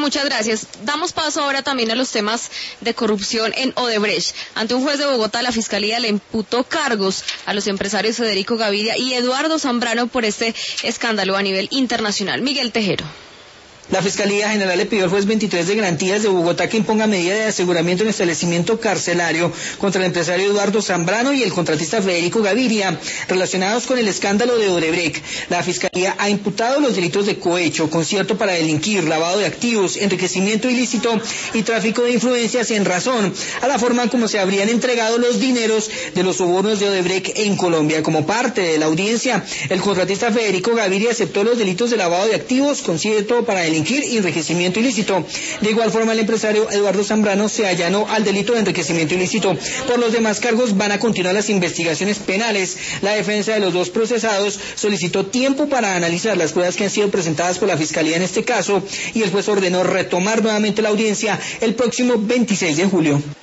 Muchas gracias. Damos paso ahora también a los temas de corrupción en Odebrecht. Ante un juez de Bogotá, la Fiscalía le imputó cargos a los empresarios Federico Gaviria y Eduardo Zambrano por este escándalo a nivel internacional. Miguel Tejero. La Fiscalía General le pidió al juez 23 de Garantías de Bogotá que imponga medida de aseguramiento en establecimiento carcelario contra el empresario Eduardo Zambrano y el contratista Federico Gaviria, relacionados con el escándalo de Odebrecht. La Fiscalía ha imputado los delitos de cohecho, concierto para delinquir, lavado de activos, enriquecimiento ilícito y tráfico de influencias en razón a la forma como se habrían entregado los dineros de los sobornos de Odebrecht en Colombia. Como parte de la audiencia, el contratista Federico Gaviria aceptó los delitos de lavado de activos, concierto para delinquir y enriquecimiento ilícito. De igual forma, el empresario Eduardo Zambrano se allanó al delito de enriquecimiento ilícito. Por los demás cargos van a continuar las investigaciones penales. La defensa de los dos procesados solicitó tiempo para analizar las pruebas que han sido presentadas por la Fiscalía en este caso y el juez ordenó retomar nuevamente la audiencia el próximo 26 de julio.